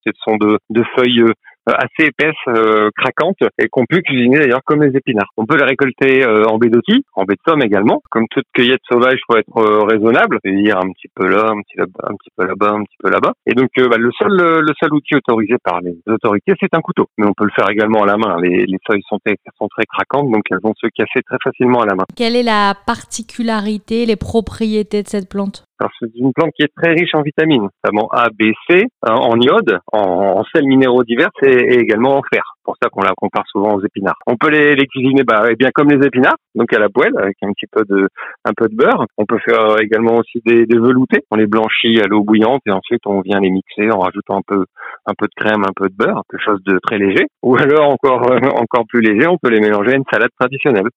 Ce sont de feuilles assez épaisses, craquantes, et qu'on peut cuisiner d'ailleurs comme les épinards. On peut les récolter en baie d'Authie, en baie de Somme également. Comme toute cueillette sauvage, faut être raisonnable, c'est-à-dire un petit peu là, un petit peu là-bas, un petit peu là-bas. Et donc le seul outil autorisé par les autorités, c'est un couteau. Mais on peut le faire également à la main. Les feuilles sont très craquantes, donc elles vont se casser très facilement à la main. Quelle est la particularité, les propriétés de cette plante ? Alors, c'est une plante qui est très riche en vitamines, notamment A, B, C, en iode, en sels minéraux divers et également en fer. C'est pour ça qu'on la compare souvent aux épinards. On peut les cuisiner bien comme les épinards, donc à la poêle avec un peu de beurre. On peut faire également aussi des veloutés. On les blanchit à l'eau bouillante et ensuite on vient les mixer en rajoutant un peu de crème, un peu de beurre, quelque chose de très léger. Ou alors encore plus léger, on peut les mélanger à une salade traditionnelle.